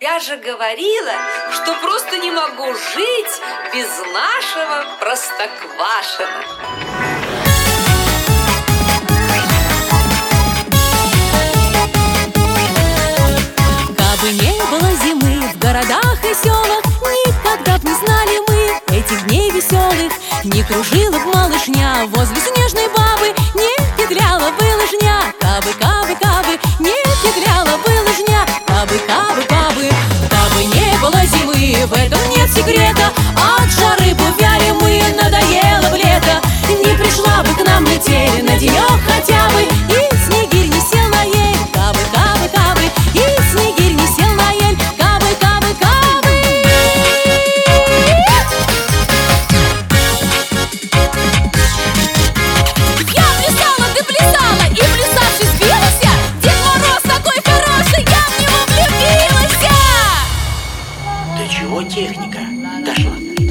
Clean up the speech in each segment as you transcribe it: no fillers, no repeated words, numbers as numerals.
Я же говорила, что просто не могу жить без нашего Простоквашино. Кабы не было зимы в городах и селах, никогда б не знали мы этих дней веселых. Не кружила б малышня возле снежной бабы, не петляла бы лыжня. Кабы, кабы, кабы, не петляла бы лыжня. Кабы, кабы, кабы, кабы не было зимы, в этом нет секрета. От жары бы вяли мы, надоело б лето. Не пришла бы к нам метель на денек хотя бы, и снегирь не сел на ель. Кабы, кабы, кабы, и снегирь не сел на ель. Кабы, кабы, кабы. Я плясала, ты плясала, и плясавшись сбилась. Дед Мороз такой хороший, я в него влюбилась. До чего техника дошла?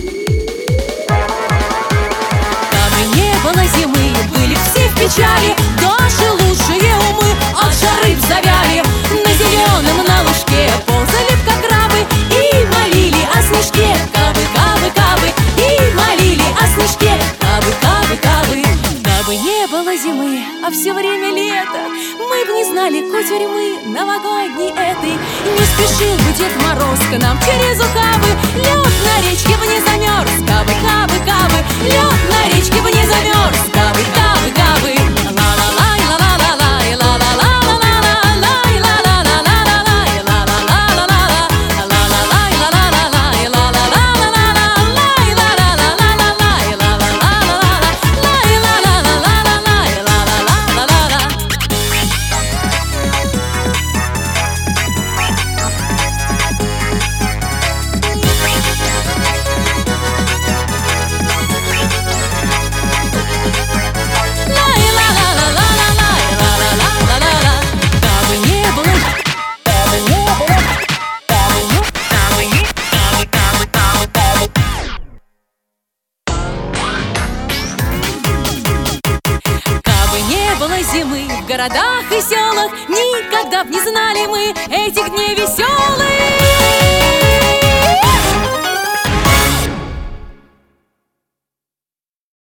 Кабы не было зимы, были все в печали. Наши лучшие умы от жары завяли. На зеленом на лужке ползали б как крабы и молили о снежке. Кабы, кабы, кабы, и молили о снежке. Кабы, кабы, кабы. Кабы не было зимы, а все время лето, мы б не знали кутерьмы новогодней этой. Не спешил бы Дед Мороз к нам через ухабы. Лед на речке бы не замерз. Кабы, кабы, кабы, лед на речке бы не замерз. Кабы, кабы, кабы. Зимы в городах и селах, никогда б не знали мы этих